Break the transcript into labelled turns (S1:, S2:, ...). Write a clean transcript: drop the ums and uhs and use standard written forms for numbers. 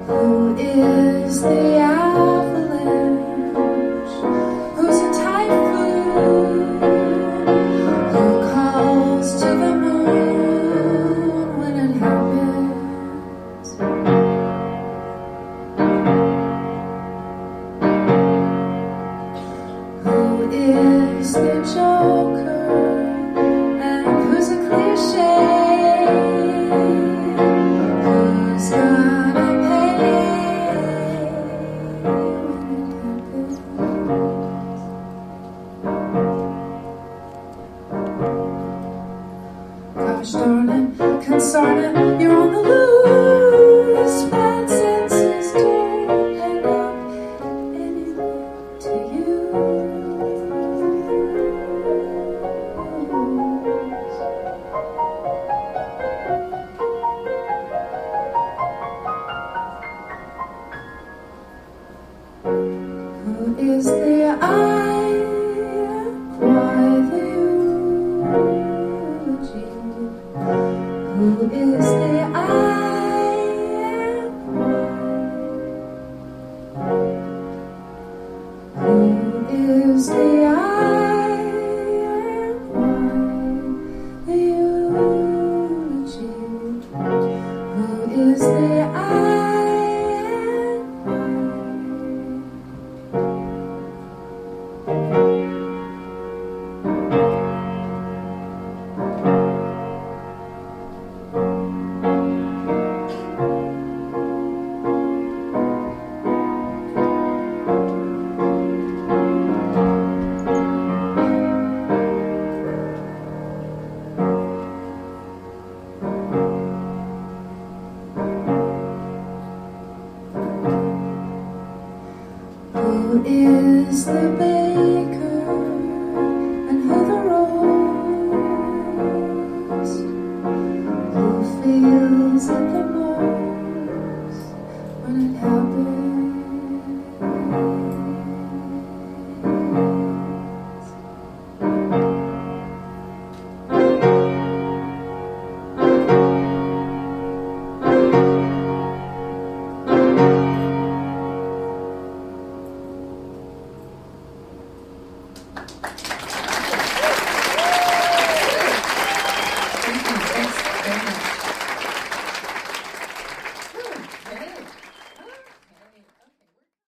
S1: Who is the avalanche? Who's a typhoon? Who calls to the moon when it happens? Who is the joker? And who's a cliche? Who's gonna pay when it happens? Gosh darn it, consarn it, you're on the loose. Bad senses don't add up anywhere to you. Who is the I? Why the eulogy? Who is the I? Who is the I? The eulogy. Who is the I? Who is the baker and who the rose? Who feels it the most when it happens?